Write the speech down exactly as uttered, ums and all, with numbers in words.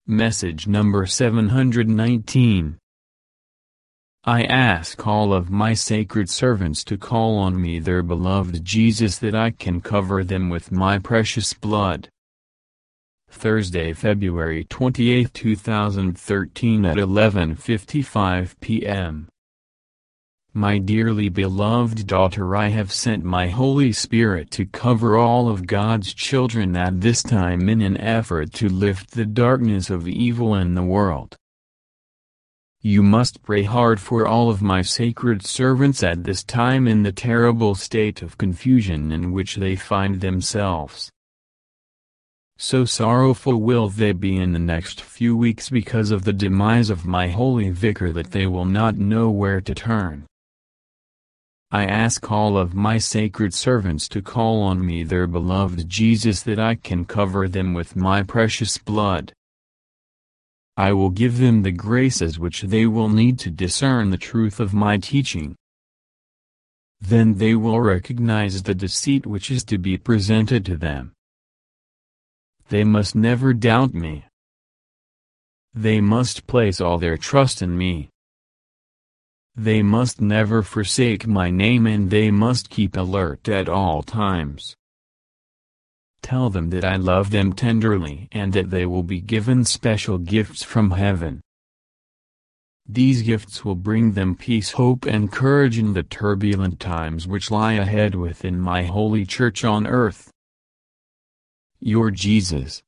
Message number seven hundred nineteen. I ask all of my sacred servants to call on me, their beloved Jesus, that I can cover them with my precious blood. Thursday, February twenty-eighth, two thousand thirteen at eleven fifty-five p m My dearly beloved daughter, I have sent my Holy Spirit to cover all of God's children at this time in an effort to lift the darkness of evil in the world. You must pray hard for all of my sacred servants at this time in the terrible state of confusion in which they find themselves. So sorrowful will they be in the next few weeks because of the demise of my holy vicar that they will not know where to turn. I ask all of my sacred servants to call on me, their beloved Jesus, that I can cover them with my precious blood. I will give them the graces which they will need to discern the truth of my teaching. Then they will recognize the deceit which is to be presented to them. They must never doubt me. They must place all their trust in me. They must never forsake my name, and they must keep alert at all times. Tell them that I love them tenderly and that they will be given special gifts from heaven. These gifts will bring them peace, hope, and courage in the turbulent times which lie ahead within my holy church on earth. Your Jesus.